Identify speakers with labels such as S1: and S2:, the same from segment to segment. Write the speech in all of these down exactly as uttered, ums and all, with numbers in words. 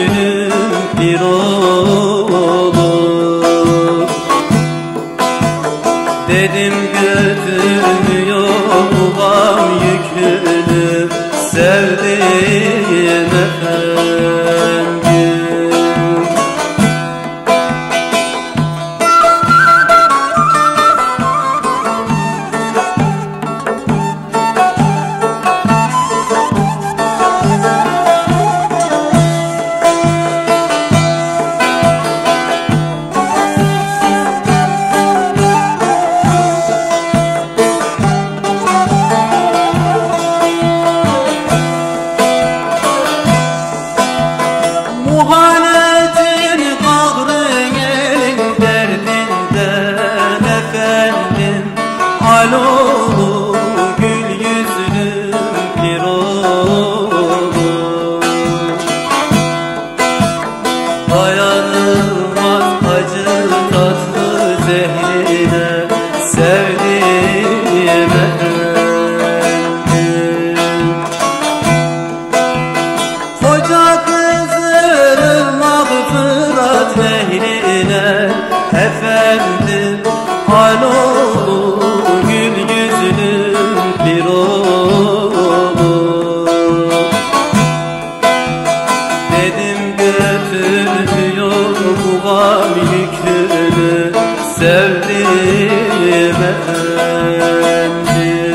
S1: yüzlüm bir olur. Dedim götürmüyor bu gam yükünü sevdiğim efendim. Muhanetin kahrın elin derdinden efendim. Alo gül yüzlüm bir olur. Dayanılmaz acı tatlı zehrine sevdiğim efendim. Koca Fırat nehrine efendim. Alo gül yüzlüm bir olur. Dedim götürmüyor bu gam yükünü sevdiğim efendim.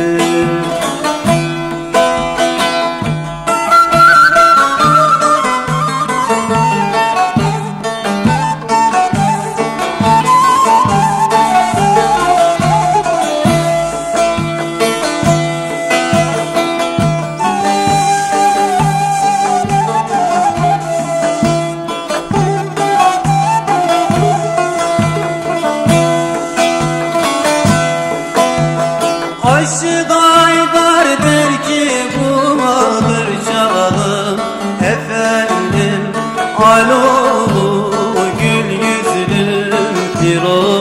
S1: Aşık Aydar der ki bu mıdır çağım efendim. Alo gül yüzlüm bir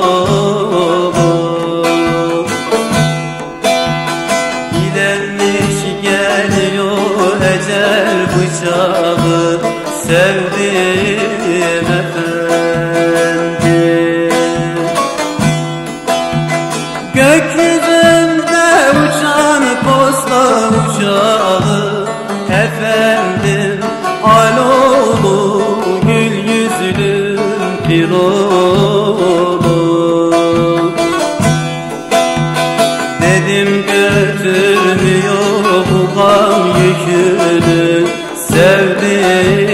S1: olur. Gidenmiş geliyor ecel bıçağı sevdiğim efendim. Gökyüzünde uçan posta uçağı efendim. Alo gül yüzlüm bir olur. Dedim götürmüyor bu gam yükünü sevdiğim